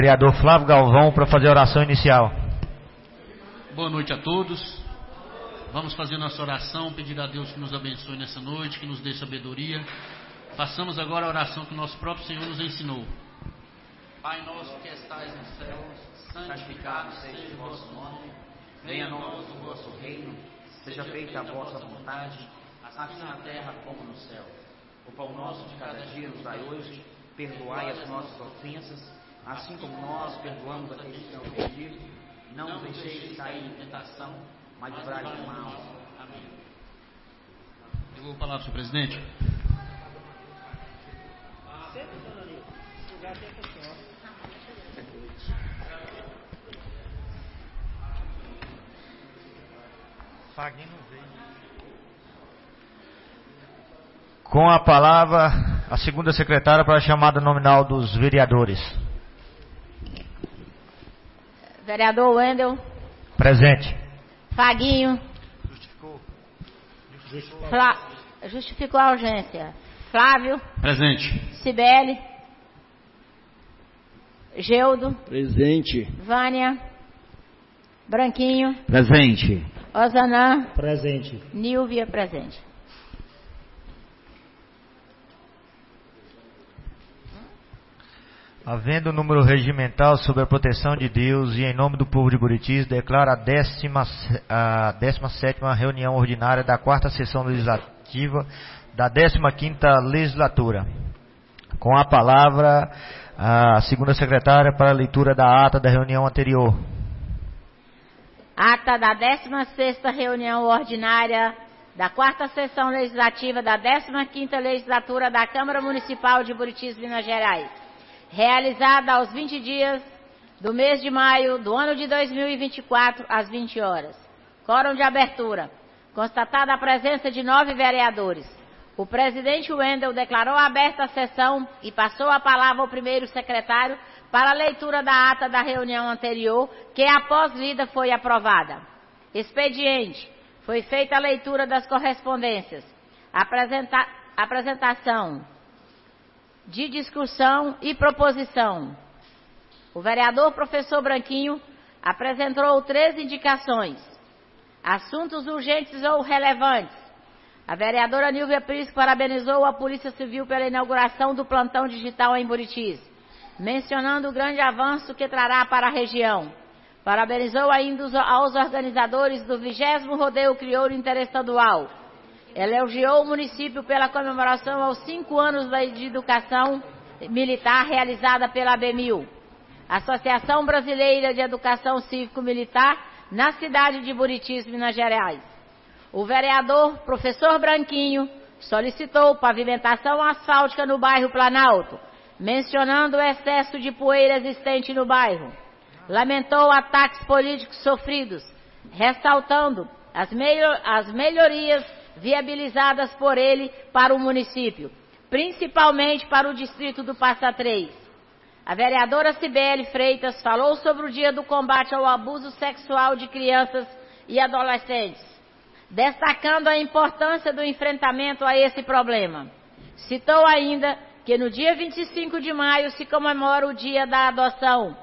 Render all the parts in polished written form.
Vereador Flávio Galvão para fazer a oração inicial. Boa noite a todos. Vamos fazer nossa oração, pedir a Deus que nos abençoe nessa noite, que nos dê sabedoria. Façamos agora a oração que o nosso próprio Senhor nos ensinou. Pai nosso que estais nos céus, santificado seja o vosso nome. Venha a nós o vosso reino. Seja feita a vossa vontade, assim na terra como no céu. O pão nosso de cada dia nos dai hoje. Perdoai as nossas ofensas, assim como nós perdoamos aqueles que nos ofendido. Não nos deixeis de cair em tentação, mas livrai-nos do mal. Amém. Eu vou falar para o senhor presidente. Com a palavra, a segunda secretária para a chamada nominal dos vereadores. Vereador Wendel. Presente. Faguinho. Justificou a urgência. Flávio. Presente. Cibele. Geudo. Presente. Vânia. Branquinho. Presente. Osanã. Presente. Nílvia. Presente. Havendo o número regimental sob a proteção de Deus e em nome do povo de Buritis, declaro a 17ª reunião ordinária da 4ª sessão legislativa da 15ª legislatura. Com a palavra, a segunda secretária para a leitura da ata da reunião anterior. Ata da 16ª reunião ordinária da 4ª sessão legislativa da 15ª legislatura da Câmara Municipal de Buritis, Minas Gerais. Realizada aos 20 dias do mês de maio do ano de 2024, às 20 horas. Quórum de abertura. Constatada a presença de 9 vereadores. O presidente Wendel declarou aberta a sessão e passou a palavra ao primeiro secretário para a leitura da ata da reunião anterior, que após lida foi aprovada. Expediente. Foi feita a leitura das correspondências. Apresentação de discussão e proposição. O vereador professor Branquinho apresentou 3 indicações. Assuntos urgentes ou relevantes. A vereadora Nílvia Prisco parabenizou a Polícia Civil pela inauguração do plantão digital em Buritis, mencionando o grande avanço que trará para a região. Parabenizou ainda aos organizadores do 20º Rodeio Criouro Interestadual. Elogiou o município pela comemoração aos 5 anos de educação militar realizada pela ABMIL, Associação Brasileira de Educação Cívico-Militar, na cidade de Buritis, Minas Gerais. O vereador professor Branquinho solicitou pavimentação asfáltica no bairro Planalto, mencionando o excesso de poeira existente no bairro. Lamentou ataques políticos sofridos, ressaltando as melhorias viabilizadas por ele para o município, principalmente para o distrito do Passa Três. A vereadora Cibele Freitas falou sobre o dia do combate ao abuso sexual de crianças e adolescentes, destacando a importância do enfrentamento a esse problema. Citou ainda que no dia 25 de maio se comemora o Dia da Adoção.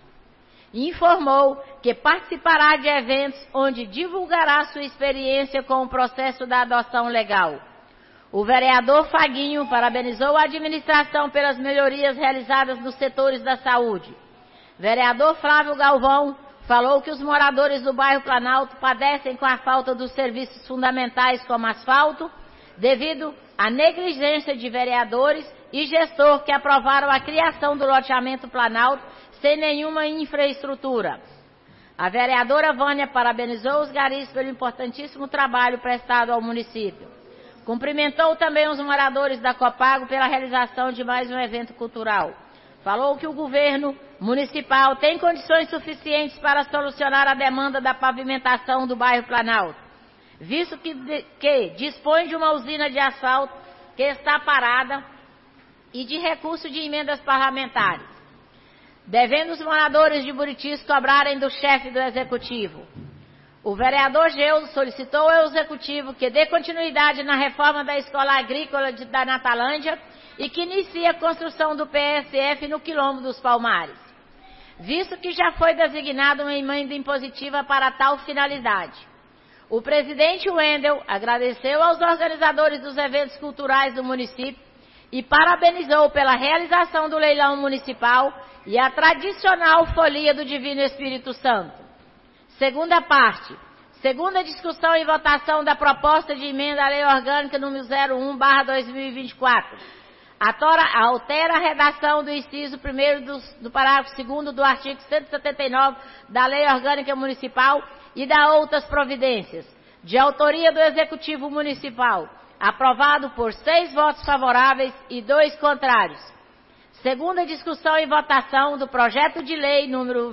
Informou que participará de eventos onde divulgará sua experiência com o processo da adoção legal. O vereador Faguinho parabenizou a administração pelas melhorias realizadas nos setores da saúde. Vereador Flávio Galvão falou que os moradores do bairro Planalto padecem com a falta dos serviços fundamentais como asfalto, devido à negligência de vereadores e gestor que aprovaram a criação do loteamento Planalto sem nenhuma infraestrutura. A vereadora Vânia parabenizou os garis pelo importantíssimo trabalho prestado ao município. Cumprimentou também os moradores da Copago pela realização de mais um evento cultural. Falou que o governo municipal tem condições suficientes para solucionar a demanda da pavimentação do bairro Planalto, visto que dispõe de uma usina de asfalto que está parada e de recurso de emendas parlamentares, devendo os moradores de Buritis cobrarem do chefe do executivo. O vereador Geudo solicitou ao executivo que dê continuidade na reforma da escola agrícola da Natalândia e que inicie a construção do PSF no Quilombo dos Palmares. visto que já foi designada uma emenda impositiva para tal finalidade. O presidente Wendel agradeceu aos organizadores dos eventos culturais do município e parabenizou pela realização do leilão municipal e a tradicional folia do Divino Espírito Santo. Segunda parte. Segunda discussão e votação da proposta de emenda à Lei Orgânica número 01/2024. Altera a redação do inciso 1º do parágrafo 2º do artigo 179 da Lei Orgânica Municipal e dá outras providências. De autoria do Executivo Municipal. Aprovado por 6 votos favoráveis e 2 contrários. Segunda discussão e votação do projeto de lei número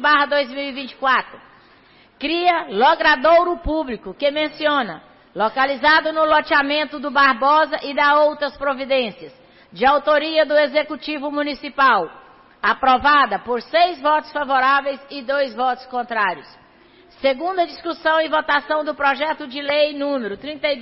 20/2024. Cria logradouro público, que menciona, localizado no loteamento do Barbosa e dá outras providências, de autoria do Executivo Municipal, aprovada por 6 votos favoráveis e 2 votos contrários. Segunda discussão e votação do projeto de lei número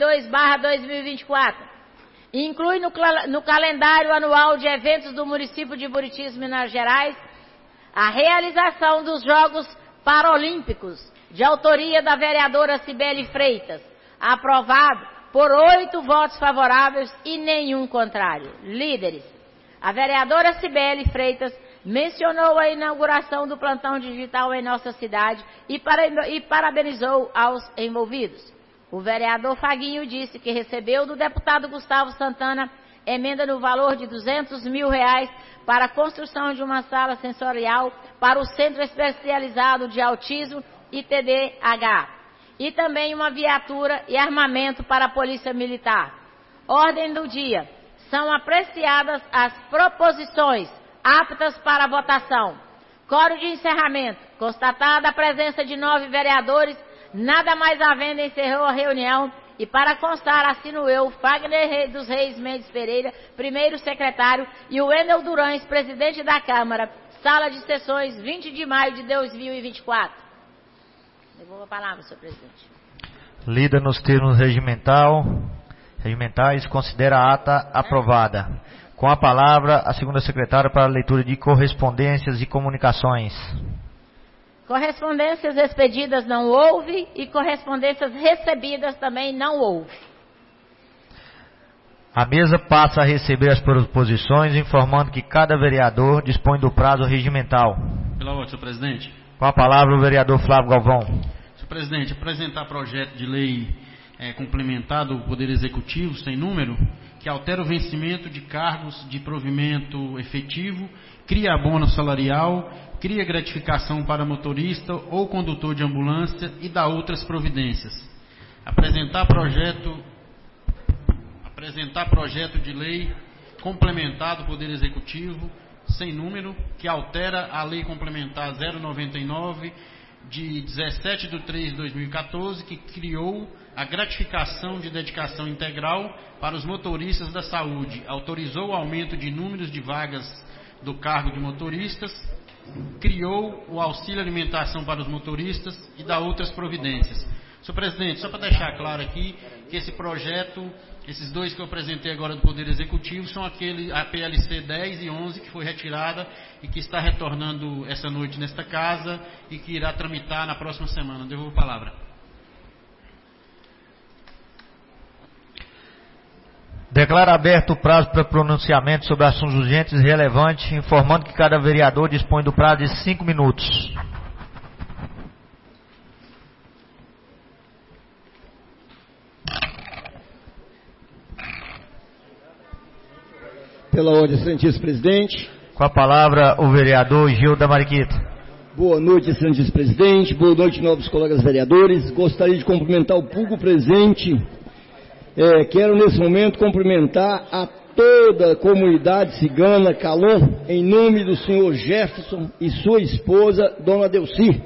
32/2024, inclui no calendário anual de eventos do município de Buritis, Minas Gerais, a realização dos Jogos Paralímpicos, de autoria da vereadora Cibele Freitas, aprovado por 8 votos favoráveis e nenhum contrário. Líderes, a vereadora Cibele Freitas mencionou a inauguração do plantão digital em nossa cidade e parabenizou aos envolvidos. O vereador Faguinho disse que recebeu do deputado Gustavo Santana emenda no valor de R$200 mil para a construção de uma sala sensorial para o Centro Especializado de Autismo e TDAH, e também uma viatura e armamento para a Polícia Militar. Ordem do dia. São apreciadas as proposições aptas para votação. Coro de encerramento. Constatada a presença de 9 vereadores, nada mais havendo, encerrou a reunião. E para constar, assino eu, Fagner dos Reis Mendes Pereira, primeiro secretário, e o Wendel Durães, presidente da Câmara, sala de sessões, 20 de maio de 2024. Devolvo a palavra, senhor presidente. Lida nos termos regimentais, considera a ata aprovada. Com a palavra, a segunda secretária para a leitura de correspondências e comunicações. Correspondências expedidas não houve e correspondências recebidas também não houve. A mesa passa a receber as proposições, informando que cada vereador dispõe do prazo regimental. Pela ordem, senhor presidente. Com a palavra, o vereador Flávio Galvão. Senhor presidente, apresentar projeto de lei complementar do Poder Executivo, sem número, que altera o vencimento de cargos de provimento efetivo, cria abono salarial, cria gratificação para motorista ou condutor de ambulância e dá outras providências. Apresentar projeto de lei complementar do Poder Executivo, sem número, que altera a Lei Complementar 099, de 17/3/2014, que criou a gratificação de dedicação integral para os motoristas da saúde, autorizou o aumento de números de vagas do cargo de motoristas, criou o auxílio alimentação para os motoristas e dá outras providências. Senhor presidente, só para deixar claro aqui que esse projeto, esses dois que eu apresentei agora do Poder Executivo, são a PLC 10 e 11, que foi retirada e que está retornando essa noite nesta casa e que irá tramitar na próxima semana. Devolvo a palavra. Declara aberto o prazo para pronunciamento sobre assuntos urgentes e relevantes, informando que cada vereador dispõe do prazo de 5 minutos. Pela ordem, excelentíssimo presidente. Com a palavra, o vereador Gil da Mariquita. Boa noite, excelentíssimo presidente. Boa noite, nobres colegas vereadores. Gostaria de cumprimentar o público presente. Quero, nesse momento, cumprimentar a toda a comunidade cigana Calon, em nome do senhor Jefferson e sua esposa, dona Delci.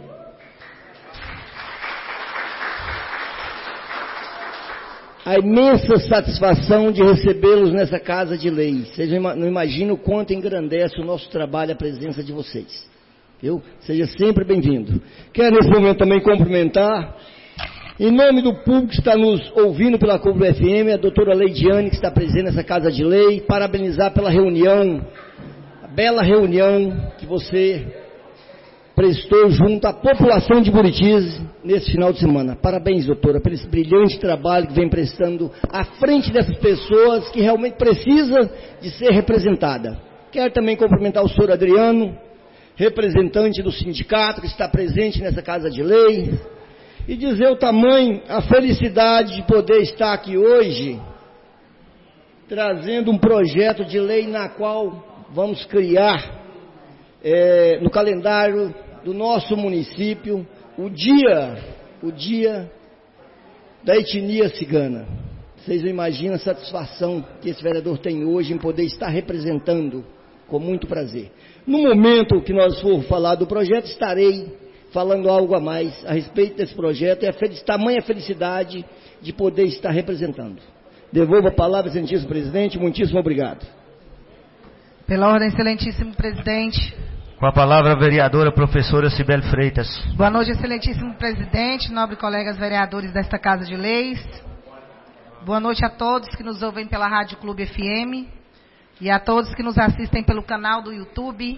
A imensa satisfação de recebê-los nessa casa de lei. Vocês não imaginam o quanto engrandece o nosso trabalho a presença de vocês. Viu? Seja sempre bem-vindo. Quero nesse momento também cumprimentar, em nome do público que está nos ouvindo pela Cúpula FM, a doutora Leidiane, que está presente nessa casa de lei, parabenizar pela reunião, a bela reunião que você prestou junto à população de Buritis nesse final de semana. Parabéns, doutora, pelo esse brilhante trabalho que vem prestando à frente dessas pessoas que realmente precisam de ser representada. Quero também cumprimentar o senhor Adriano, representante do sindicato que está presente nessa Casa de Lei, e dizer o tamanho, a felicidade de poder estar aqui hoje, trazendo um projeto de lei na qual vamos criar no calendário do nosso município o dia da etnia cigana. Vocês não imaginam a satisfação que esse vereador tem hoje em poder estar representando com muito prazer. No momento que nós for falar do projeto, estarei falando algo a mais a respeito desse projeto e a tamanha felicidade de poder estar representando. Devolvo a palavra, excelentíssimo presidente, muitíssimo obrigado. Pela ordem, excelentíssimo presidente. Com a palavra a vereadora professora Cibele Freitas. Boa noite, excelentíssimo presidente, nobres colegas vereadores desta Casa de Leis. Boa noite a todos que nos ouvem pela Rádio Clube FM e a todos que nos assistem pelo canal do YouTube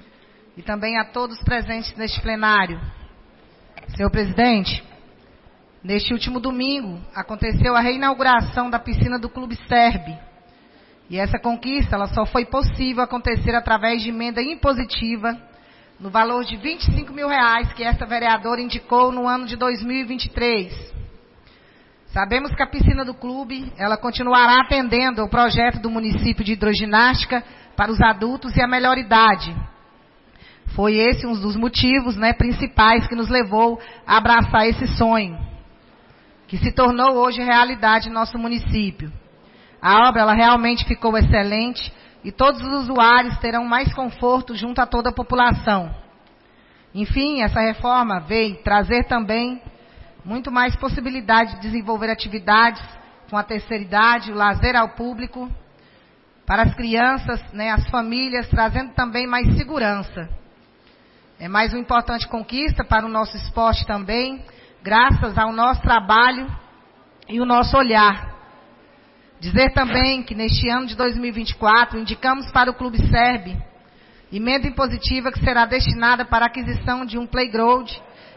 e também a todos presentes neste plenário. Senhor presidente, neste último domingo aconteceu a reinauguração da piscina do Clube Serb. E essa conquista ela só foi possível acontecer através de emenda impositiva no valor de R$25 mil que esta vereadora indicou no ano de 2023. Sabemos que a piscina do clube ela continuará atendendo ao projeto do município de hidroginástica para os adultos e a melhor idade. Foi esse um dos motivos, principais que nos levou a abraçar esse sonho, que se tornou hoje realidade em nosso município. A obra ela realmente ficou excelente e todos os usuários terão mais conforto junto a toda a população. Enfim, essa reforma veio trazer também muito mais possibilidade de desenvolver atividades com a terceira idade, o lazer ao público, para as crianças, as famílias, trazendo também mais segurança. É mais uma importante conquista para o nosso esporte também, graças ao nosso trabalho e o nosso olhar. Dizer também que neste ano de 2024 indicamos para o Clube Serb emenda impositiva que será destinada para a aquisição de um playground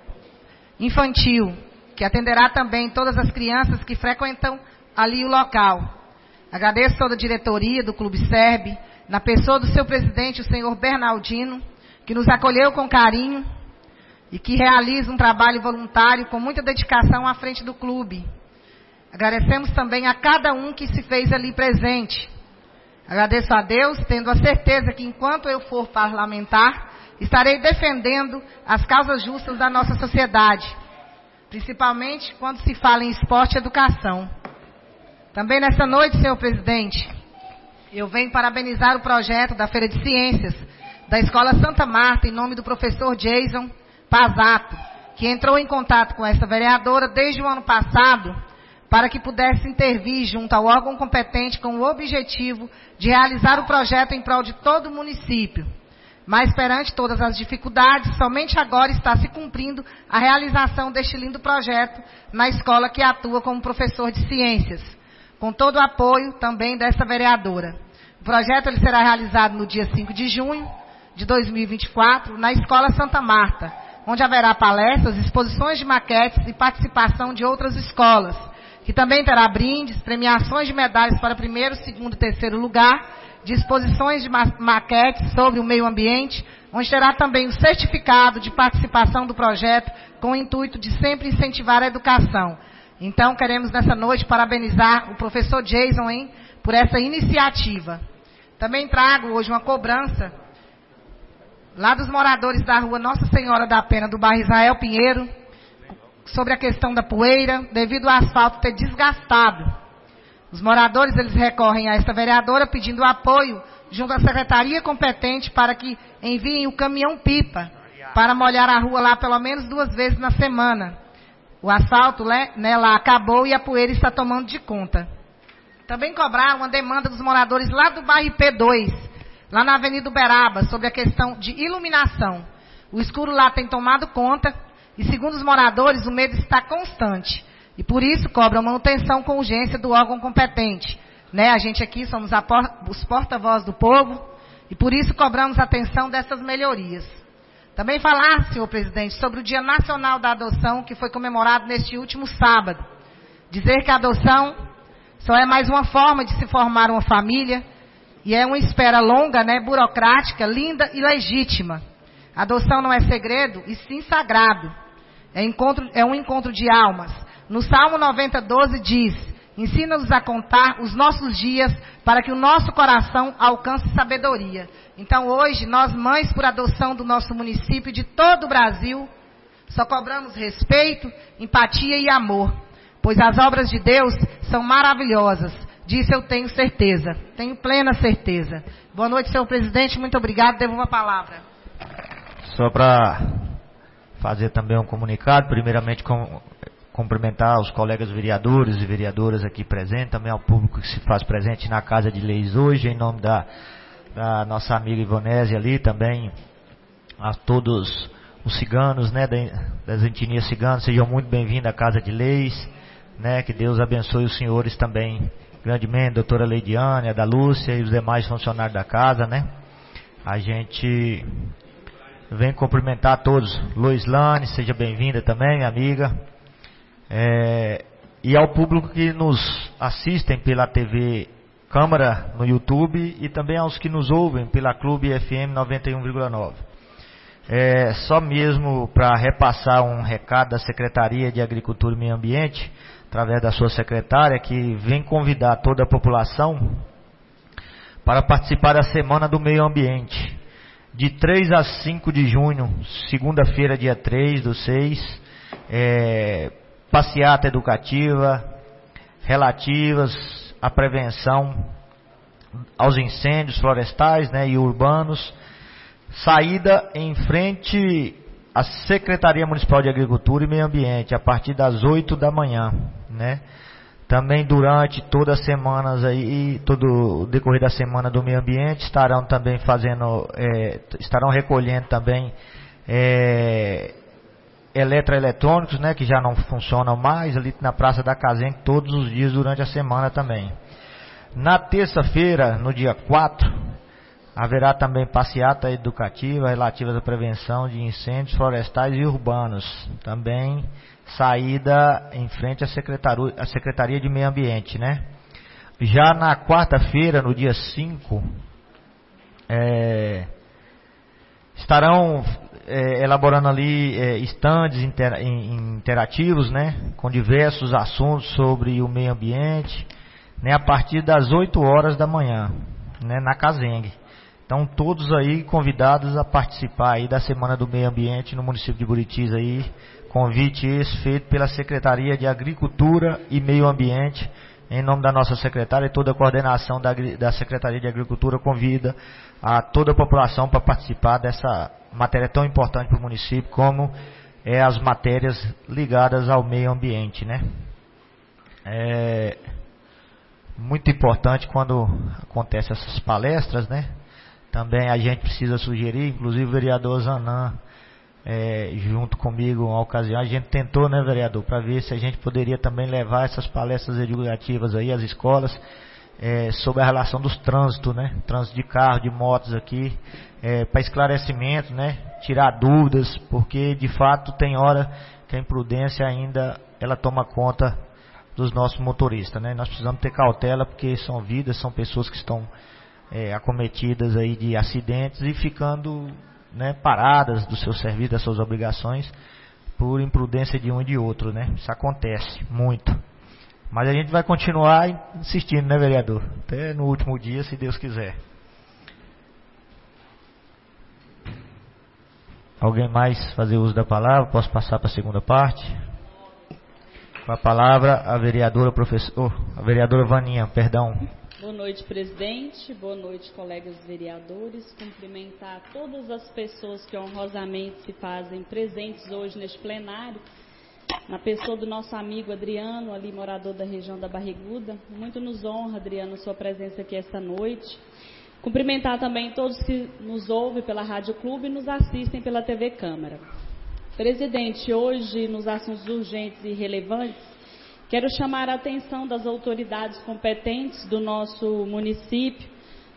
infantil, que atenderá também todas as crianças que frequentam ali o local. Agradeço toda a diretoria do Clube Serb, na pessoa do seu presidente, o senhor Bernardino, que nos acolheu com carinho e que realiza um trabalho voluntário com muita dedicação à frente do clube. Agradecemos também a cada um que se fez ali presente. Agradeço a Deus, tendo a certeza que enquanto eu for parlamentar, estarei defendendo as causas justas da nossa sociedade, principalmente quando se fala em esporte e educação. Também nessa noite, senhor presidente, eu venho parabenizar o projeto da Feira de Ciências da Escola Santa Marta, em nome do professor Jason Pazato, que entrou em contato com essa vereadora desde o ano passado, para que pudesse intervir junto ao órgão competente com o objetivo de realizar o projeto em prol de todo o município. Mas perante todas as dificuldades, somente agora está se cumprindo a realização deste lindo projeto na escola que atua como professor de ciências, com todo o apoio também dessa vereadora. O projeto ele será realizado no dia 5 de junho de 2024, na Escola Santa Marta, onde haverá palestras, exposições de maquetes e participação de outras escolas, que também terá brindes, premiações de medalhas para primeiro, segundo e terceiro lugar, de exposições de maquetes sobre o meio ambiente, onde terá também o certificado de participação do projeto, com o intuito de sempre incentivar a educação. Então, queremos nessa noite parabenizar o professor Jason por essa iniciativa. Também trago hoje uma cobrança lá dos moradores da rua Nossa Senhora da Pena, do bairro Israel Pinheiro, sobre a questão da poeira, devido ao asfalto ter desgastado. Os moradores, eles recorrem a esta vereadora pedindo apoio junto à secretaria competente para que enviem o caminhão-pipa para molhar a rua lá pelo menos 2 vezes na semana. O asfalto lá acabou e a poeira está tomando de conta. Também cobrar uma demanda dos moradores lá do bairro IP2, lá na Avenida Uberaba, sobre a questão de iluminação. O escuro lá tem tomado conta e, segundo os moradores, o medo está constante. E por isso cobram manutenção com urgência do órgão competente. A gente aqui somos os porta-voz do povo e por isso cobramos atenção dessas melhorias. Também falar, senhor presidente, sobre o Dia Nacional da Adoção, que foi comemorado neste último sábado. Dizer que a adoção só é mais uma forma de se formar uma família, e é uma espera longa, né, burocrática, linda e legítima. A adoção não é segredo, e sim sagrado. É um encontro de almas. No Salmo 90:12 diz: ensina-nos a contar os nossos dias para que o nosso coração alcance sabedoria. Então hoje, nós mães por adoção do nosso município e de todo o Brasil, só cobramos respeito, empatia e amor, pois as obras de Deus são maravilhosas. Disso eu tenho certeza, tenho plena certeza. Boa noite, senhor presidente, muito obrigado, devolvo a palavra. Só para fazer também um comunicado, primeiramente cumprimentar os colegas vereadores e vereadoras aqui presentes, também ao público que se faz presente na Casa de Leis hoje, em nome da nossa amiga Ivonese ali, também a todos os ciganos, né, das etnias ciganas, sejam muito bem-vindos à Casa de Leis, né, que Deus abençoe os senhores também grandemente, doutora Leidiane, a da Lúcia e os demais funcionários da casa, né. A gente vem cumprimentar a todos. Loislane, seja bem-vinda também, minha amiga. E ao público que nos assistem pela TV Câmara no YouTube e também aos que nos ouvem pela Clube FM 91,9. Só mesmo para repassar um recado da Secretaria de Agricultura e Meio Ambiente, através da sua secretária, que vem convidar toda a população para participar da Semana do Meio Ambiente, de 3 a 5 de junho, segunda-feira, dia 3/6, passeata educativa, relativas à prevenção aos incêndios florestais, né, e urbanos, saída em frente à Secretaria Municipal de Agricultura e Meio Ambiente, a partir das 8 da manhã, né. Também durante todas as semanas aí, todo o decorrer da Semana do Meio Ambiente, estarão também estarão recolhendo também eletroeletrônicos, né, que já não funcionam mais, ali na Praça da Casenque, todos os dias durante a semana também. Na terça-feira, no dia 4, haverá também passeata educativa relativa à prevenção de incêndios florestais e urbanos, também saída em frente à Secretaria de Meio Ambiente, né. Já na quarta-feira, no dia 5, estarão elaborando ali estandes interativos, né, com diversos assuntos sobre o meio ambiente, né, a partir das 8 horas da manhã, né, na Casengue. Então todos aí convidados a participar aí da Semana do Meio Ambiente no município de Buritis aí, convite esse feito pela Secretaria de Agricultura e Meio Ambiente, em nome da nossa secretária, e toda a coordenação da Secretaria de Agricultura convida a toda a população para participar dessa matéria tão importante para o município, como as matérias ligadas ao meio ambiente, né. É muito importante quando acontecem essas palestras, né. Também a gente precisa sugerir, inclusive o vereador Zanã, junto comigo, uma ocasião, a gente tentou, né, vereador, para ver se a gente poderia também levar essas palestras educativas aí às escolas, sobre a relação dos trânsitos, né, trânsito de carro, de motos aqui, para esclarecimento, né, tirar dúvidas, porque de fato tem hora que a imprudência ainda ela toma conta dos nossos motoristas, né. Nós precisamos ter cautela, porque são vidas, são pessoas que estão acometidas aí de acidentes e ficando, né, paradas do seu serviço, das suas obrigações, por imprudência de um e de outro, né. Isso acontece muito. Mas a gente vai continuar insistindo, né, vereador? Até no último dia, se Deus quiser. Alguém mais fazer uso da palavra? Posso passar para a segunda parte? Com a palavra, a vereadora Vaninha, perdão. Boa noite, presidente. Boa noite, colegas vereadores. Cumprimentar todas as pessoas que honrosamente se fazem presentes hoje neste plenário, na pessoa do nosso amigo Adriano, ali morador da região da Barriguda. Muito nos honra, Adriano, sua presença aqui esta noite. Cumprimentar também todos que nos ouvem pela Rádio Clube e nos assistem pela TV Câmara. Presidente, hoje, nos assuntos urgentes e relevantes, quero chamar a atenção das autoridades competentes do nosso município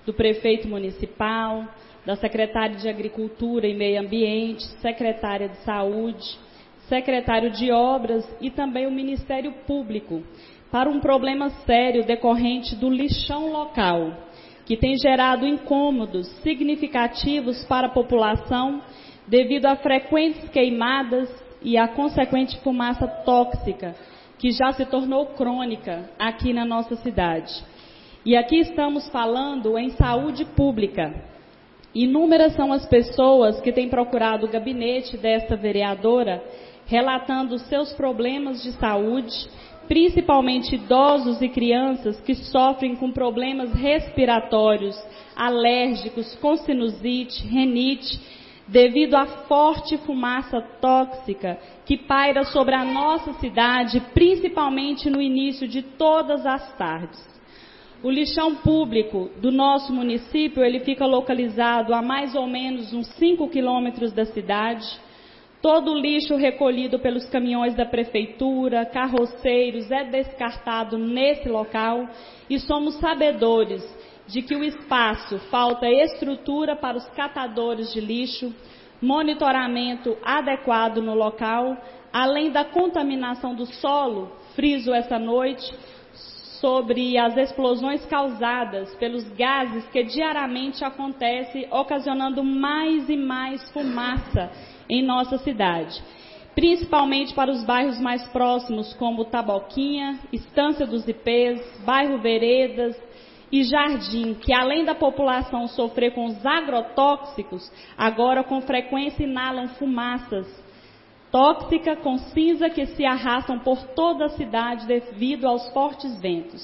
do prefeito municipal, da secretária de Agricultura e Meio Ambiente, secretária de Saúde, secretário de Obras e também o Ministério Público, para um problema sério decorrente do lixão local, que tem gerado incômodos significativos para a população devido a frequentes queimadas e a consequente fumaça tóxica, que já se tornou crônica aqui na nossa cidade. E aqui estamos falando em saúde pública. Inúmeras são as pessoas que têm procurado o gabinete desta vereadora, relatando seus problemas de saúde, principalmente idosos e crianças que sofrem com problemas respiratórios, alérgicos, com sinusite, renite, devido à forte fumaça tóxica que paira sobre a nossa cidade, principalmente no início de todas as tardes. O lixão público do nosso município, ele fica localizado a mais ou menos uns 5 quilômetros da cidade. Todo o lixo recolhido pelos caminhões da prefeitura, carroceiros, é descartado nesse local e somos sabedores de que o espaço falta estrutura para os catadores de lixo, monitoramento adequado no local, além da contaminação do solo, friso essa noite, sobre as explosões causadas pelos gases que diariamente acontecem, ocasionando mais e mais fumaça em nossa cidade, principalmente para os bairros mais próximos, como Taboquinha, Estância dos Ipês, bairro Veredas e Jardim, que além da população sofrer com os agrotóxicos, agora com frequência inalam fumaças tóxicas com cinza que se arrastam por toda a cidade devido aos fortes ventos.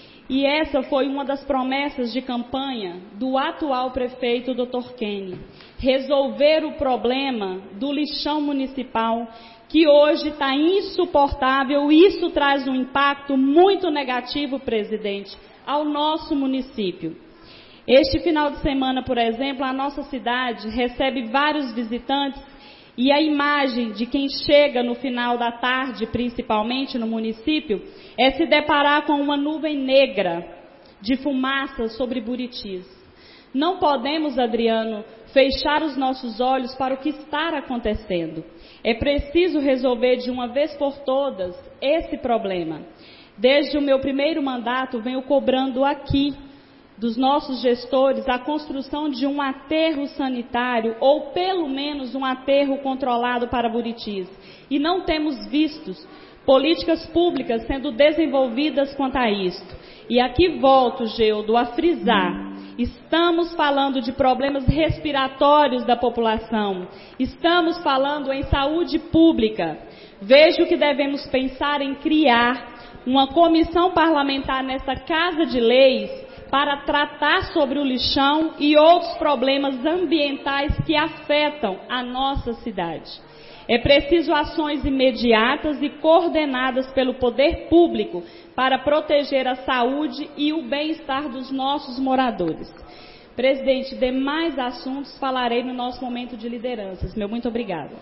E essa foi uma das promessas de campanha do atual prefeito, Dr. Kenny, resolver o problema do lixão municipal, que hoje está insuportável. Isso traz um impacto muito negativo, presidente, ao nosso município. Este final de semana, por exemplo, a nossa cidade recebe vários visitantes e a imagem de quem chega no final da tarde, principalmente no município, é se deparar com uma nuvem negra de fumaça sobre Buritis. Não podemos, Adriano, fechar os nossos olhos para o que está acontecendo. É preciso resolver de uma vez por todas esse problema. Desde o meu primeiro mandato, venho cobrando aqui dos nossos gestores a construção de um aterro sanitário ou pelo menos um aterro controlado para Buritis. E não temos visto políticas públicas sendo desenvolvidas quanto a isto. E aqui volto, Geudo, a frisar. Estamos falando de problemas respiratórios da população. Estamos falando em saúde pública. Vejo que devemos pensar em criar uma comissão parlamentar nessa Casa de Leis para tratar sobre o lixão e outros problemas ambientais que afetam a nossa cidade. É preciso ações imediatas e coordenadas pelo poder público para proteger a saúde e o bem-estar dos nossos moradores. Presidente, demais assuntos falarei no nosso momento de lideranças. Meu muito obrigada.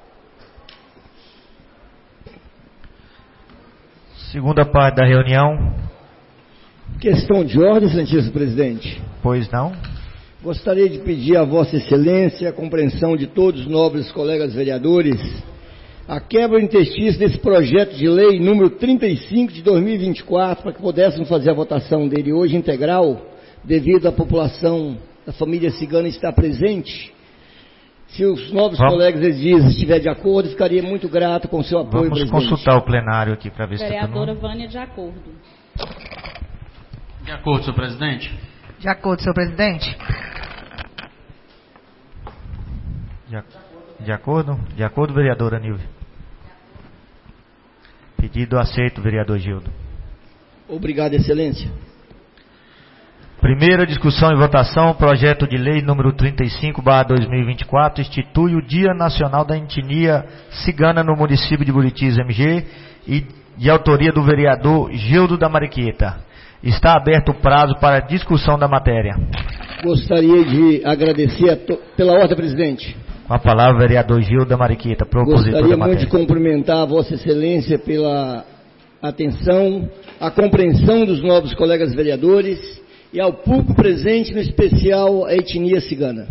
Segunda parte da reunião. Questão de ordem, Santíssimo Presidente. Pois não. Gostaria de pedir a Vossa Excelência a compreensão de todos os nobres colegas vereadores a quebra interstício desse projeto de lei número 35 de 2024, para que pudéssemos fazer a votação dele hoje integral, devido à população da família cigana estar presente. Se os nobres colegas exigem, estiver de acordo, ficaria muito grato com o seu apoio, Vamos presidente. Consultar o plenário aqui para ver se está todo mundo. Vereadora Vânia, de acordo. De acordo, senhor presidente. De acordo, senhor presidente. De acordo? De acordo, vereadora Nilve. Pedido aceito, vereador Gildo. Obrigado, Excelência. Primeira discussão e votação, projeto de lei número 35/2024, institui o Dia Nacional da Etnia Cigana no município de Buritis, MG, e de autoria do vereador Gildo da Mariquita. Está aberto o prazo para discussão da matéria. Gostaria de agradecer pela ordem, presidente. Com a palavra, vereador Gildo da Mariquita, propositor da Gostaria matéria. muito de cumprimentar a Vossa Excelência pela atenção, a compreensão dos nobres colegas vereadores e ao público presente, no especial a etnia cigana.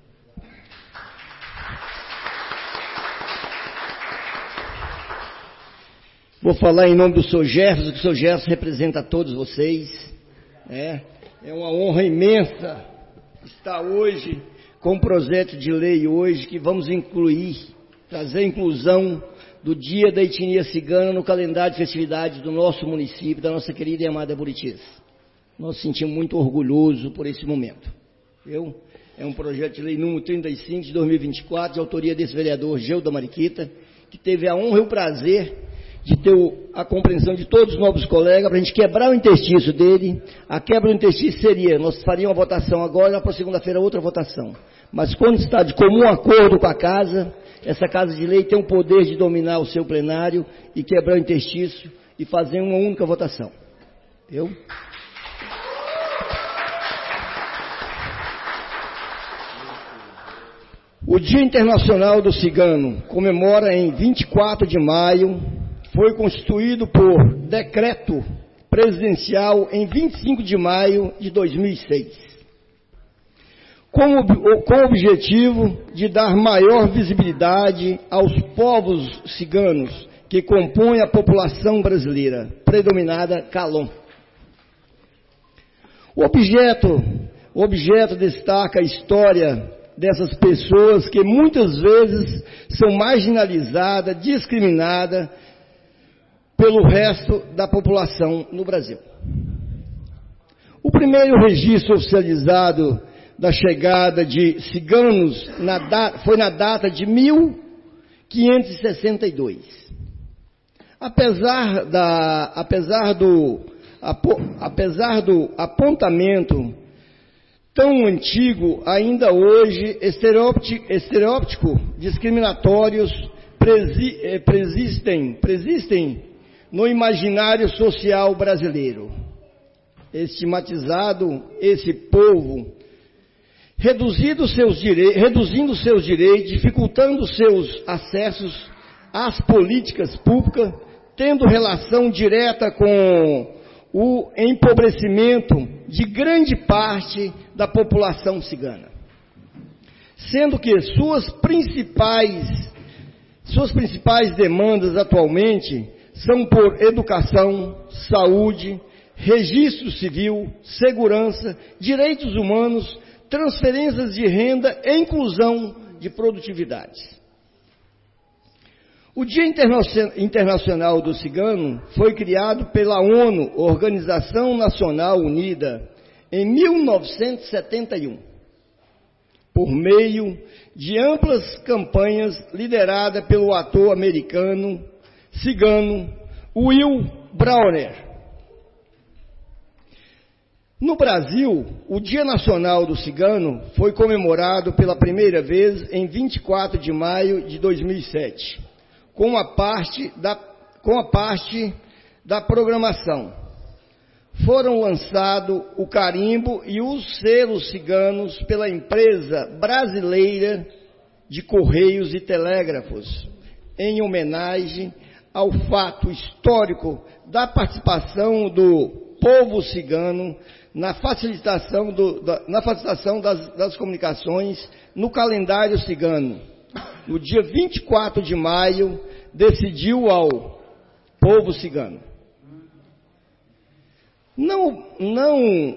Vou falar em nome do Sr. Jefferson, que o Sr. Jefferson representa a todos vocês. É uma honra imensa estar hoje com um projeto de lei hoje que vamos trazer a inclusão do Dia da Etnia Cigana no calendário de festividades do nosso município, da nossa querida e amada Buritis. Nós nos sentimos muito orgulhosos por esse momento. É um projeto de lei número 35 de 2024, de autoria desse vereador Geuda Mariquita, que teve a honra e o prazer de ter a compreensão de todos os novos colegas, para a gente quebrar o interstício dele. A quebra do interstício seria, nós faríamos uma votação agora, para segunda-feira outra votação. Mas quando está de comum acordo com a casa, essa casa de lei tem o poder de dominar o seu plenário e quebrar o interstício e fazer uma única votação. O Dia Internacional do Cigano comemora em 24 de maio, foi constituído por decreto presidencial em 25 de maio de 2006, com o objetivo de dar maior visibilidade aos povos ciganos que compõem a população brasileira, predominada Calon. O objeto destaca a história dessas pessoas que muitas vezes são marginalizadas, discriminadas pelo resto da população no Brasil. O primeiro registro oficializado da chegada de ciganos foi na data de 1562. Apesar do apontamento tão antigo, ainda hoje estereótipo discriminatórios persistem no imaginário social brasileiro. Estigmatizado esse povo, reduzindo seus direitos, dificultando seus acessos às políticas públicas, tendo relação direta com o empobrecimento de grande parte da população cigana. Sendo que suas principais demandas atualmente são por educação, saúde, registro civil, segurança, direitos humanos, transferências de renda e inclusão de produtividade. O Dia Internacional do Cigano foi criado pela ONU, Organização Nacional Unida, em 1971, por meio de amplas campanhas lideradas pelo ator americano cigano Will Browner. No Brasil, o Dia Nacional do Cigano foi comemorado pela primeira vez em 24 de maio de 2007, com a parte da programação. Foram lançados o carimbo e os selos ciganos pela empresa brasileira de Correios e Telégrafos, em homenagem ao fato histórico da participação do povo cigano na facilitação das comunicações no calendário cigano. No dia 24 de maio, decidiu ao povo cigano. Não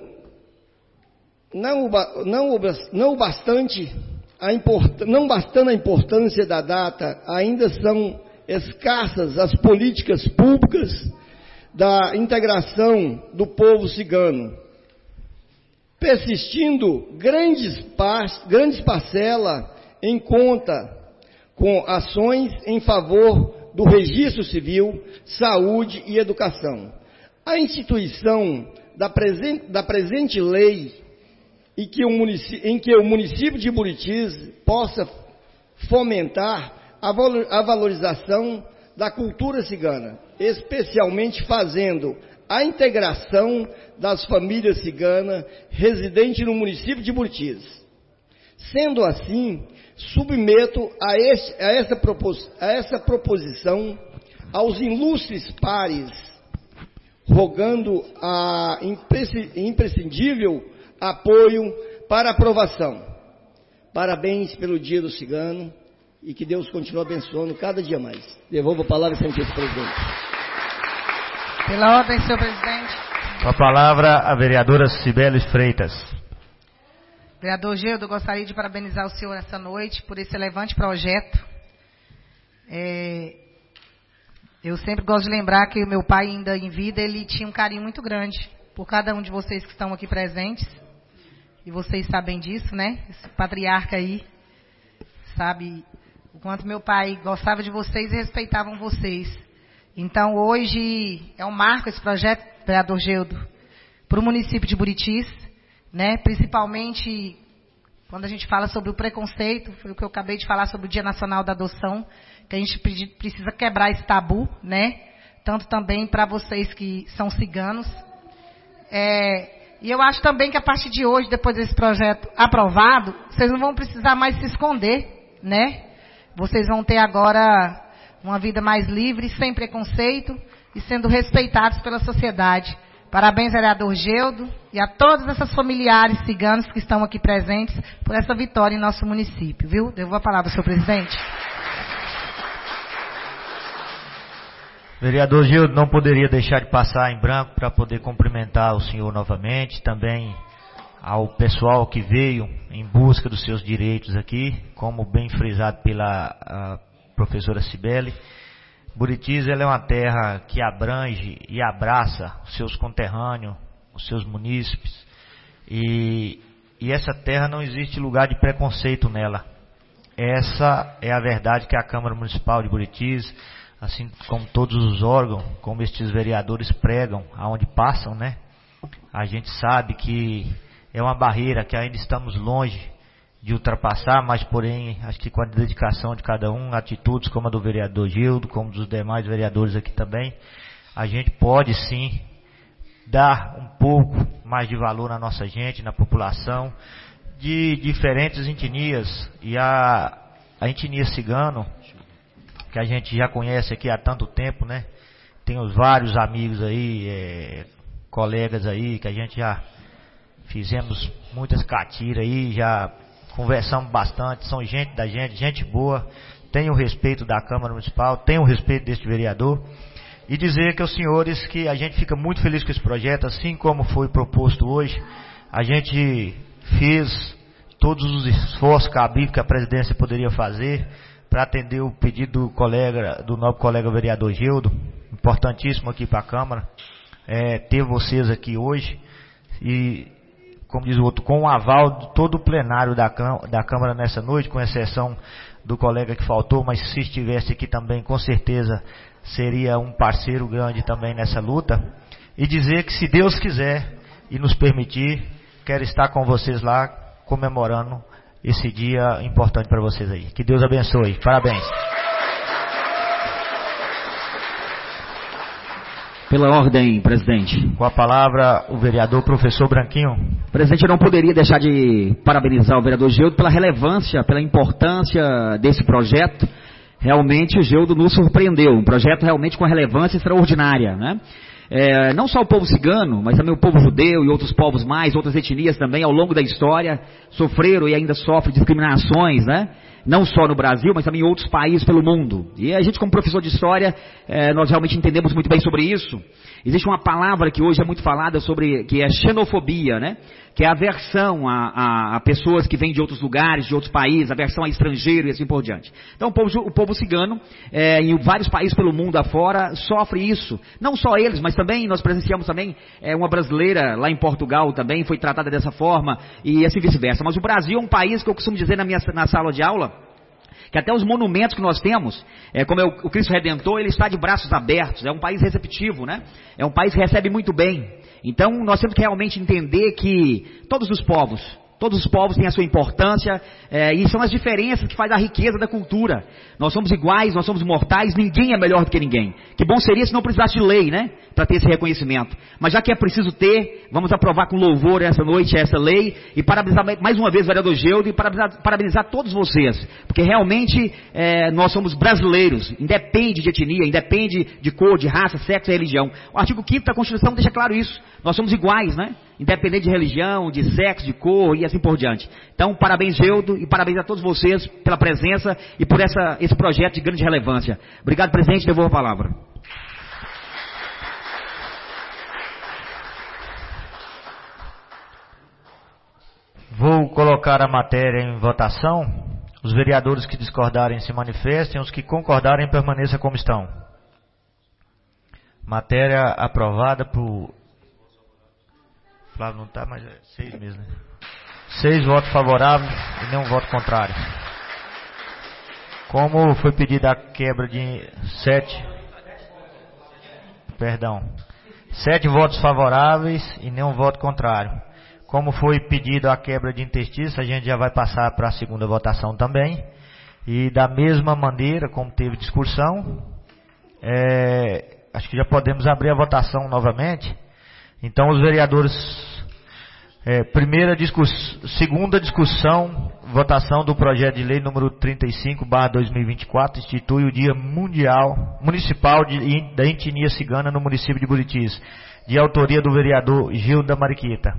bastando a importância da data, ainda são escassas as políticas públicas da integração do povo cigano, persistindo grandes parcelas em conta com ações em favor do registro civil, saúde e educação. A instituição da presente lei em que o município de Buritis possa fomentar a valorização da cultura cigana, especialmente fazendo a integração das famílias ciganas residentes no município de Buritis. Sendo assim, submeto a essa proposição aos ilustres pares rogando a imprescindível apoio para aprovação. Parabéns pelo Dia do Cigano e que Deus continue abençoando cada dia mais. Devolvo a palavra, excelentíssimo presidente. Pela ordem, senhor presidente. Com a palavra, a vereadora Cibele Freitas. Vereador Gildo, gostaria de parabenizar o senhor essa noite por esse relevante projeto. Eu sempre gosto de lembrar que o meu pai, ainda em vida, ele tinha um carinho muito grande por cada um de vocês que estão aqui presentes. E vocês sabem disso, né? Esse patriarca aí sabe o quanto meu pai gostava de vocês e respeitavam vocês. Então, hoje é um marco esse projeto, vereador Gildo, para o município de Buritis, né? Principalmente quando a gente fala sobre o preconceito, foi o que eu acabei de falar sobre o Dia Nacional da Adoção, que a gente precisa quebrar esse tabu, né? Tanto também para vocês que são ciganos. E eu acho também que a partir de hoje, depois desse projeto aprovado, vocês não vão precisar mais se esconder, né? Vocês vão ter agora uma vida mais livre, sem preconceito e sendo respeitados pela sociedade. Parabéns, vereador Gildo, e a todos esses familiares ciganos que estão aqui presentes por essa vitória em nosso município, viu? Devolvo a palavra, senhor presidente. Vereador Gildo, não poderia deixar de passar em branco para poder cumprimentar o senhor novamente, também ao pessoal que veio em busca dos seus direitos aqui, como bem frisado pela professora Cibele. Buritis, ela é uma terra que abrange e abraça os seus conterrâneos, os seus munícipes, e essa terra não existe lugar de preconceito nela. Essa é a verdade que a Câmara Municipal de Buritis, assim como todos os órgãos, como estes vereadores pregam, aonde passam, né? A gente sabe que é uma barreira que ainda estamos longe de ultrapassar, mas porém, acho que com a dedicação de cada um, atitudes como a do vereador Gildo, como dos demais vereadores aqui também, a gente pode sim dar um pouco mais de valor na nossa gente, na população, de diferentes etnias. E a etnia cigano, que a gente já conhece aqui há tanto tempo, né? Tem os vários amigos aí, colegas aí, que a gente já fizemos muitas catiras aí, já conversamos bastante, são gente da gente boa, tem o respeito da Câmara Municipal, tem o respeito deste vereador, e dizer que aos senhores que a gente fica muito feliz com esse projeto, assim como foi proposto hoje. A gente fez todos os esforços cabíveis que a presidência poderia fazer para atender o pedido do novo colega vereador Gildo, importantíssimo aqui para a Câmara, ter vocês aqui hoje, e como diz o outro, com o aval de todo o plenário da Câmara nessa noite, com exceção do colega que faltou, mas se estivesse aqui também, com certeza seria um parceiro grande também nessa luta. E dizer que, se Deus quiser e nos permitir, quero estar com vocês lá, comemorando esse dia importante para vocês aí. Que Deus abençoe. Parabéns. Pela ordem, presidente. Com a palavra, o vereador professor Branquinho. Presidente, eu não poderia deixar de parabenizar o vereador Gildo pela relevância, pela importância desse projeto. Realmente o Gildo nos surpreendeu, um projeto realmente com relevância extraordinária, né? Não só o povo cigano, mas também o povo judeu e outros povos mais, outras etnias também, ao longo da história, sofreram e ainda sofrem discriminações, né? Não só no Brasil, mas também em outros países pelo mundo. E a gente, como professor de história, nós realmente entendemos muito bem sobre isso. Existe uma palavra que hoje é muito falada sobre, que é xenofobia, né? Que é aversão a pessoas que vêm de outros lugares, de outros países, aversão a estrangeiro e assim por diante. Então o povo cigano, em vários países pelo mundo afora, sofre isso. Não só eles, mas também nós presenciamos também uma brasileira lá em Portugal também, foi tratada dessa forma, e assim vice-versa. Mas o Brasil é um país que eu costumo dizer na sala de aula, que até os monumentos que nós temos, como o Cristo Redentor, ele está de braços abertos, é um país receptivo, né? É um país que recebe muito bem. Então nós temos que realmente entender que todos os povos, Todos os povos têm a sua importância, e são as diferenças que fazem a riqueza da cultura. Nós somos iguais, nós somos mortais, ninguém é melhor do que ninguém. Que bom seria se não precisasse de lei, né? Para ter esse reconhecimento. Mas já que é preciso ter, vamos aprovar com louvor essa noite essa lei, e parabenizar mais uma vez o vereador Geudo, e parabenizar todos vocês. Porque realmente nós somos brasileiros, independe de etnia, independe de cor, de raça, sexo e religião. O artigo 5º da Constituição deixa claro isso. Nós somos iguais, né? Independente de religião, de sexo, de cor e assim por diante. Então, parabéns, Geudo, e parabéns a todos vocês pela presença e por esse projeto de grande relevância. Obrigado, presidente, devolvo a palavra. Vou colocar a matéria em votação. Os vereadores que discordarem se manifestem, os que concordarem permaneçam como estão. Matéria aprovada por... Flávio não está, mas é 6 mesmo, né? 6 votos favoráveis e nenhum voto contrário. Como foi pedida a quebra de 7 votos favoráveis e nenhum voto contrário. Como foi pedido a quebra de interstício, a gente já vai passar para a segunda votação também. E da mesma maneira, como teve discussão, acho que já podemos abrir a votação novamente. Então, os vereadores, segunda discussão, votação do projeto de lei número 35/2024, institui o Dia Municipal da Etnia Cigana no município de Buritis, de autoria do vereador Gilda Mariquita.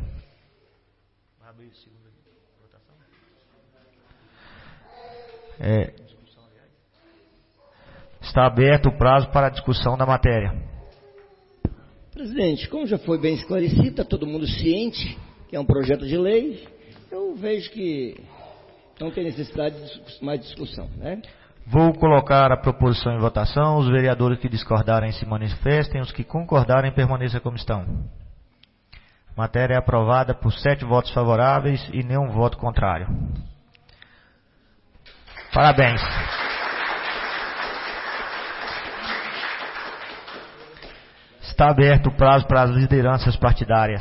Está aberto o prazo para a discussão da matéria. Presidente, como já foi bem esclarecido, está todo mundo ciente que é um projeto de lei, eu vejo que não tem necessidade de mais discussão, né? Vou colocar a proposição em votação. Os vereadores que discordarem se manifestem, os que concordarem permaneçam como estão. Matéria é aprovada por 7 votos favoráveis e nenhum voto contrário. Parabéns. Está aberto o prazo para as lideranças partidárias.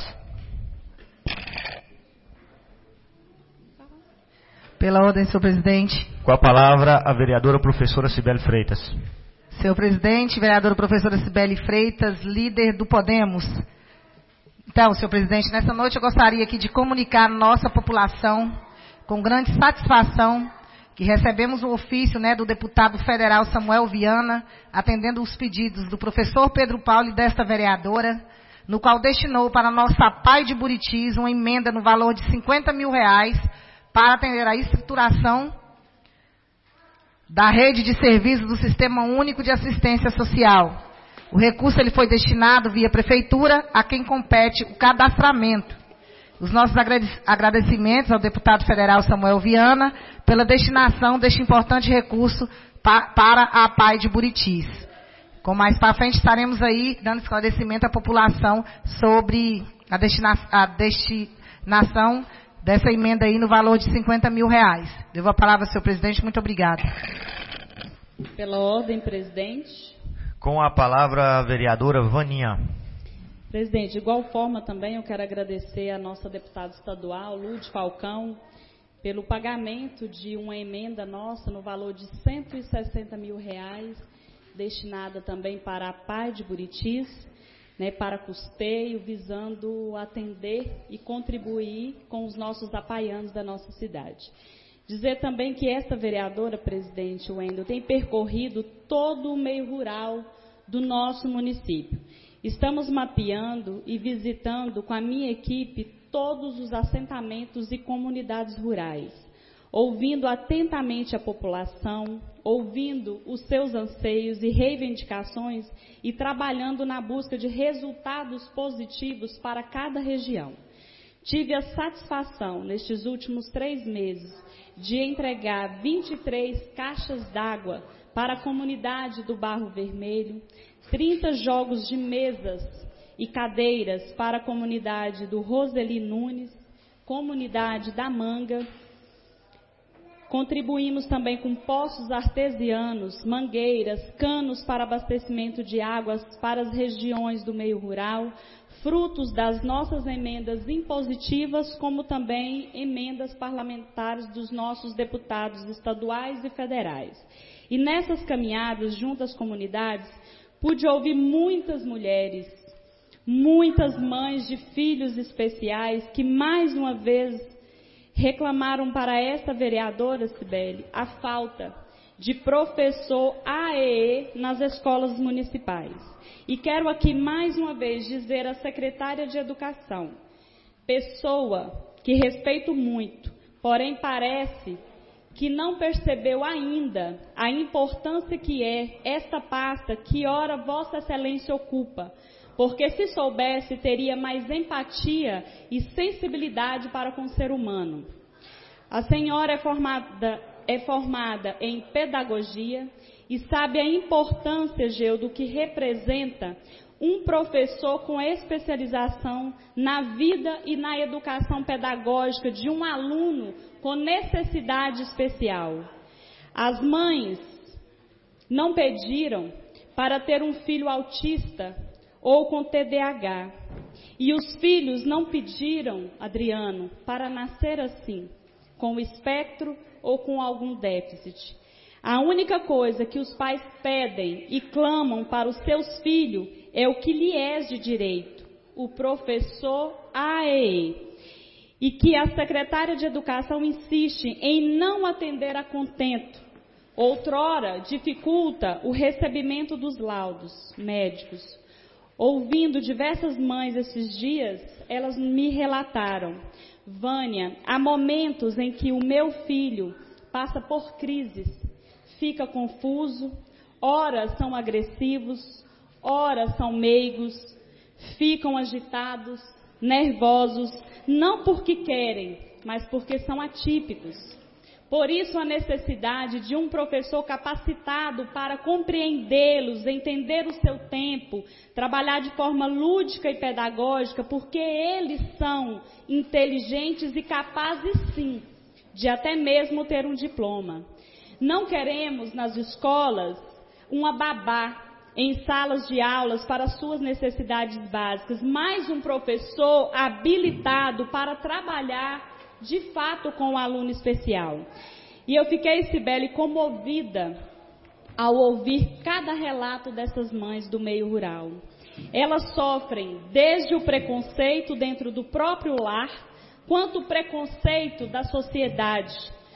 Pela ordem, senhor presidente. Com a palavra, a vereadora professora Cibele Freitas. Senhor presidente, vereadora professora Cibele Freitas, líder do Podemos. Então, senhor presidente, nessa noite eu gostaria aqui de comunicar à nossa população, com grande satisfação, que recebemos o ofício, do deputado federal Samuel Viana, atendendo os pedidos do professor Pedro Paulo e desta vereadora, no qual destinou para a nossa PAI de Buritis uma emenda no valor de R$50 mil para atender a estruturação da rede de serviços do Sistema Único de Assistência Social. O recurso ele foi destinado via prefeitura a quem compete o cadastramento. Os nossos agradecimentos ao deputado federal Samuel Viana pela destinação deste importante recurso para a PAI de Buritis. Com mais para frente estaremos aí dando esclarecimento à população sobre a destinação dessa emenda aí no valor de R$50 mil. Devo a palavra ao senhor presidente, muito obrigada. Pela ordem, presidente. Com a palavra a vereadora Vaninha. Presidente, de igual forma também eu quero agradecer a nossa deputada estadual, Lude Falcão, pelo pagamento de uma emenda nossa no valor de R$160 mil, destinada também para a PAI de Buritis, para custeio, visando atender e contribuir com os nossos apaianos da nossa cidade. Dizer também que esta vereadora, presidente Wendel, tem percorrido todo o meio rural do nosso município. Estamos mapeando e visitando com a minha equipe todos os assentamentos e comunidades rurais, ouvindo atentamente a população, ouvindo os seus anseios e reivindicações e trabalhando na busca de resultados positivos para cada região. Tive a satisfação, nestes últimos 3 meses, de entregar 23 caixas d'água para a comunidade do Barro Vermelho, 30 jogos de mesas e cadeiras para a comunidade do Roseli Nunes, comunidade da Manga, Contribuímos também com poços artesianos, mangueiras, canos para abastecimento de águas para as regiões do meio rural, frutos das nossas emendas impositivas, como também emendas parlamentares dos nossos deputados estaduais e federais. E nessas caminhadas junto às comunidades, pude ouvir muitas mulheres, muitas mães de filhos especiais que mais uma vez reclamaram para esta vereadora, Cibele, a falta de professor AEE nas escolas municipais. E quero aqui mais uma vez dizer à secretária de Educação, pessoa que respeito muito, porém parece que não percebeu ainda a importância que é esta pasta que ora Vossa Excelência ocupa, porque se soubesse, teria mais empatia e sensibilidade para com o ser humano. A senhora é formada em pedagogia e sabe a importância, Geu, do que representa um professor com especialização na vida e na educação pedagógica de um aluno com necessidade especial. As mães não pediram para ter um filho autista ou com TDAH. E os filhos não pediram, Adriano, para nascer assim, com espectro ou com algum déficit. A única coisa que os pais pedem e clamam para os seus filhos é o que lhe é de direito, o professor AEE. E que a secretária de Educação insiste em não atender a contento. Outrora, dificulta o recebimento dos laudos médicos. Ouvindo diversas mães esses dias, elas me relataram: Vânia, há momentos em que o meu filho passa por crises, fica confuso, ora são agressivos, ora são meigos, ficam agitados, nervosos, não porque querem, mas porque são atípicos. Por isso a necessidade de um professor capacitado para compreendê-los, entender o seu tempo, trabalhar de forma lúdica e pedagógica, porque eles são inteligentes e capazes sim, de até mesmo ter um diploma. Não queremos nas escolas uma babá em salas de aulas para suas necessidades básicas, mas um professor habilitado para trabalhar de fato com o aluno especial. E eu fiquei, Cibele, comovida ao ouvir cada relato dessas mães do meio rural. Elas sofrem desde o preconceito dentro do próprio lar, quanto o preconceito da sociedade.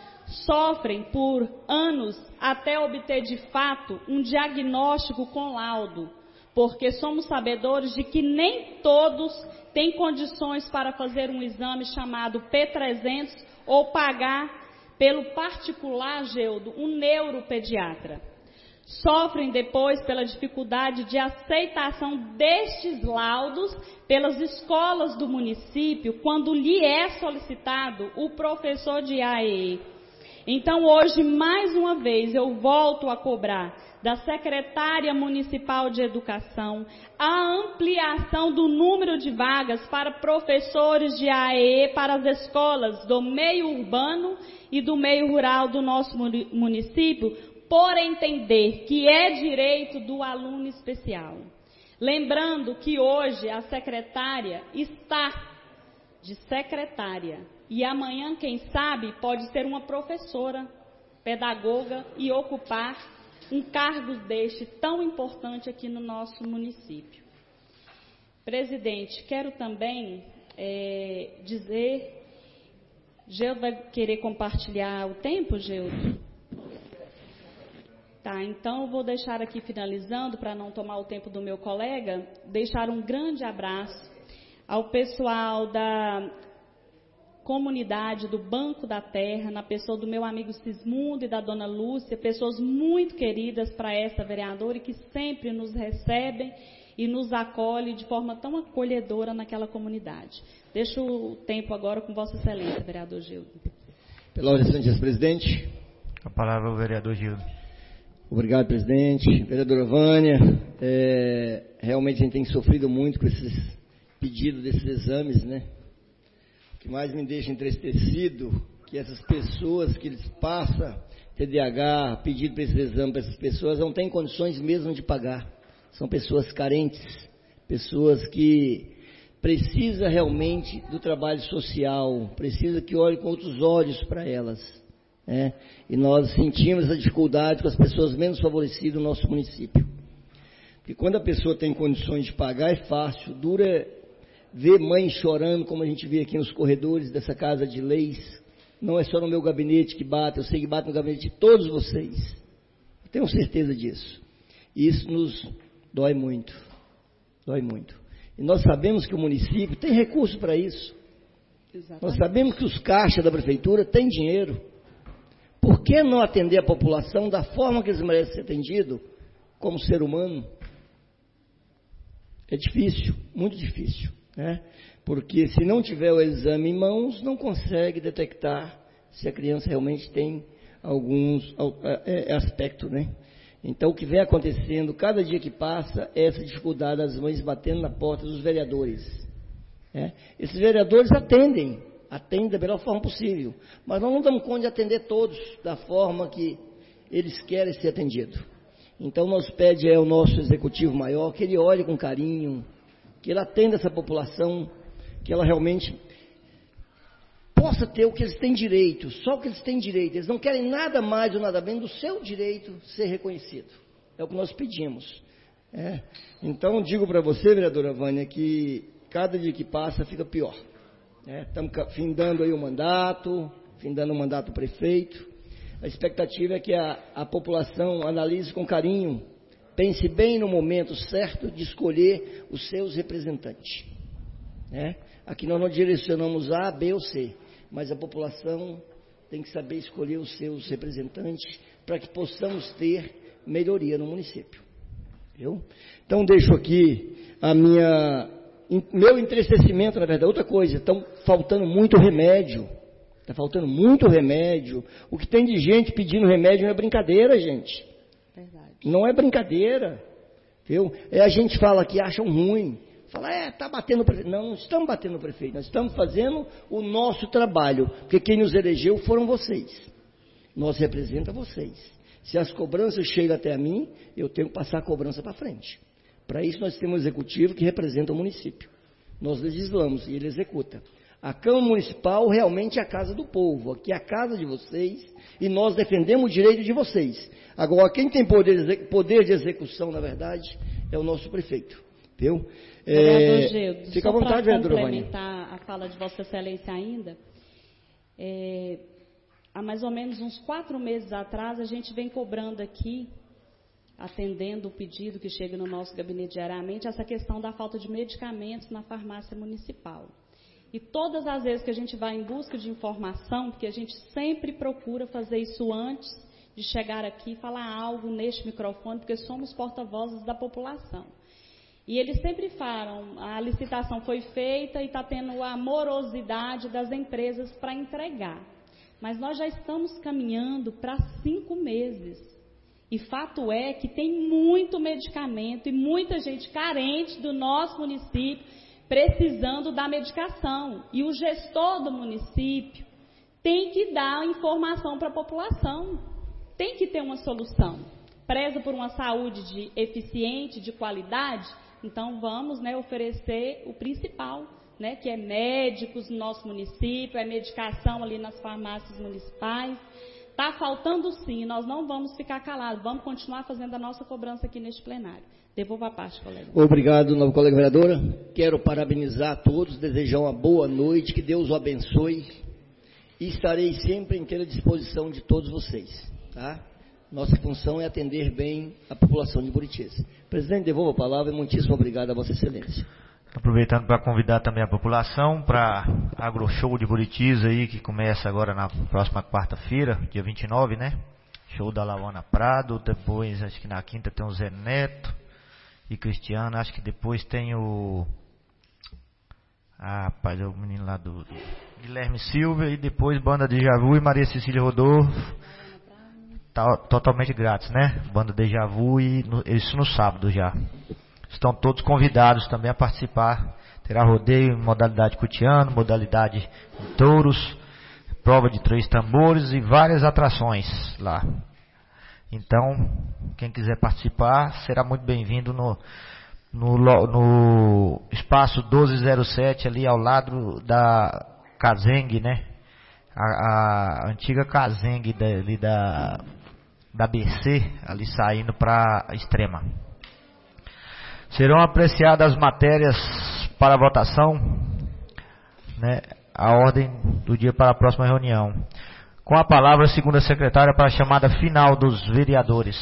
Sofrem por anos até obter de fato um diagnóstico com laudo, porque somos sabedores de que nem todos têm condições para fazer um exame chamado P300 ou pagar pelo particular, Geudo, um neuropediatra. Sofrem depois pela dificuldade de aceitação destes laudos pelas escolas do município, quando lhe é solicitado o professor de AEE. Então hoje, mais uma vez, eu volto a cobrar da secretária municipal de educação a ampliação do número de vagas para professores de AEE para as escolas do meio urbano e do meio rural do nosso município, por entender que é direito do aluno especial. Lembrando que hoje a secretária está de secretária e amanhã, quem sabe, pode ser uma professora, pedagoga e ocupar um cargo deste tão importante aqui no nosso município. Presidente, quero também dizer, Geudo vai querer compartilhar o tempo, Geudo? Tá, então eu vou deixar aqui finalizando, para não tomar o tempo do meu colega, deixar um grande abraço ao pessoal da comunidade do Banco da Terra, na pessoa do meu amigo Sismundo e da dona Lúcia, pessoas muito queridas para essa vereadora e que sempre nos recebem e nos acolhem de forma tão acolhedora naquela comunidade. Deixo o tempo agora com Vossa Excelência, vereador Gildo. Pela ordem, senhor presidente. A palavra ao vereador Gildo. Obrigado, presidente. Vereadora Vânia, realmente a gente tem sofrido muito com esses pedidos desses exames, né? O que mais me deixa entristecido que essas pessoas que eles passam, TDAH, pedido para esse exame para essas pessoas, não têm condições mesmo de pagar. São pessoas carentes, pessoas que precisam realmente do trabalho social, precisa que olhe com outros olhos para elas. Né? E nós sentimos essa dificuldade com as pessoas menos favorecidas do nosso município. Porque quando a pessoa tem condições de pagar, é fácil. Dura ver mãe chorando, como a gente vê aqui nos corredores dessa casa de leis. Não é só no meu gabinete que bate, eu sei que bate no gabinete de todos vocês. Eu tenho certeza disso. E isso nos dói muito. Dói muito. E nós sabemos que o município tem recurso para isso. Exatamente. Nós sabemos que os caixas da prefeitura têm dinheiro. Por que não atender a população da forma que eles merecem ser atendidos, como ser humano? É difícil, muito difícil, né? Porque se não tiver o exame em mãos, não consegue detectar se a criança realmente tem alguns aspectos, né? Então, o que vem acontecendo, cada dia que passa, é essa dificuldade das mães batendo na porta dos vereadores. Né? Esses vereadores atendem da melhor forma possível, mas nós não damos conta de atender todos da forma que eles querem ser atendidos. Então, nós pedimos ao nosso executivo maior que ele olhe com carinho, que ele atenda essa população, que ela realmente possa ter o que eles têm direito, só o que eles têm direito. Eles não querem nada mais ou nada menos do seu direito ser reconhecido. É o que nós pedimos. Então, digo para você, vereadora Vânia, que cada dia que passa fica pior. Estamos findando aí o mandato, findando o mandato do prefeito. A expectativa é que a população analise com carinho, pense bem no momento certo de escolher os seus representantes. Aqui nós não direcionamos A, B ou C, mas a população tem que saber escolher os seus representantes para que possamos ter melhoria no município. Viu? Então, deixo aqui meu entristecimento, na verdade. Outra coisa, estão faltando muito remédio. Está faltando muito remédio. O que tem de gente pedindo remédio não é brincadeira, gente. Verdade. Não é brincadeira. Viu? A gente fala que acham ruim. Fala, está batendo o prefeito. Não estamos batendo o prefeito. Nós estamos fazendo o nosso trabalho. Porque quem nos elegeu foram vocês. Nós representamos vocês. Se as cobranças chegam até a mim, eu tenho que passar a cobrança para frente. Para isso nós temos um executivo que representa o município. Nós legislamos e ele executa. A Câmara Municipal realmente é a casa do povo. Aqui é a casa de vocês e nós defendemos o direito de vocês. Agora, quem tem poder de execução, na verdade, é o nosso prefeito. Viu? Vereador Geudo, fica à vontade, vereadora Vânia. Para complementar a fala de Vossa Excelência ainda, há mais ou menos uns 4 meses atrás, a gente vem cobrando aqui, atendendo o pedido que chega no nosso gabinete diariamente, essa questão da falta de medicamentos na farmácia municipal. E todas as vezes que a gente vai em busca de informação, porque a gente sempre procura fazer isso antes de chegar aqui e falar algo neste microfone, porque somos porta-vozes da população. E eles sempre falam, a licitação foi feita e está tendo a morosidade das empresas para entregar. Mas nós já estamos caminhando para 5 meses. E fato é que tem muito medicamento e muita gente carente do nosso município precisando da medicação. E o gestor do município tem que dar informação para a população. Tem que ter uma solução. Preza por uma saúde eficiente, de qualidade, então vamos, oferecer o principal, que é médicos no nosso município, é medicação ali nas farmácias municipais. Está faltando sim, nós não vamos ficar calados, vamos continuar fazendo a nossa cobrança aqui neste plenário. Devolvo a parte, colega. Obrigado, novo colega vereadora. Quero parabenizar a todos, desejar uma boa noite, que Deus o abençoe. E estarei sempre em inteira disposição de todos vocês. Tá? Nossa função é atender bem a população de Buritis. Presidente, devolvo a palavra e muitíssimo obrigado a Vossa Excelência. Aproveitando para convidar também a população para AgroShow de Buritis aí, que começa agora na próxima quarta-feira, dia 29, né? Show da Lawana Prado, depois acho que na quinta tem o Zé Neto e Cristiano, acho que depois tem o o menino lá do Guilherme Silva, e depois Banda Deja Vu e Maria Cecília Rodolfo, totalmente grátis, né? Banda Deja Vu, e isso no sábado já. Estão todos convidados também a participar. Terá rodeio em modalidade cutiano, modalidade em touros, prova de 3 tambores e várias atrações lá. Então, quem quiser participar, será muito bem-vindo no espaço 1207, ali ao lado da Kazeng, né? A antiga Kazeng ali da BC, ali saindo para a Extrema. Serão apreciadas as matérias para votação, né? A ordem do dia para a próxima reunião. Com a palavra, a segunda secretária para a chamada final dos vereadores.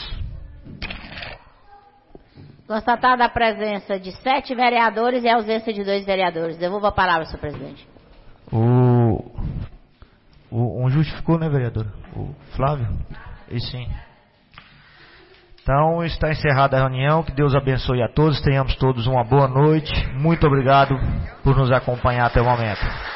Constatada a presença de 7 vereadores e a ausência de 2 vereadores. Devolvo a palavra, senhor presidente. Um justificou, né, vereador? O Flávio? E sim. Então, está encerrada a reunião. Que Deus abençoe a todos. Tenhamos todos uma boa noite. Muito obrigado por nos acompanhar até o momento.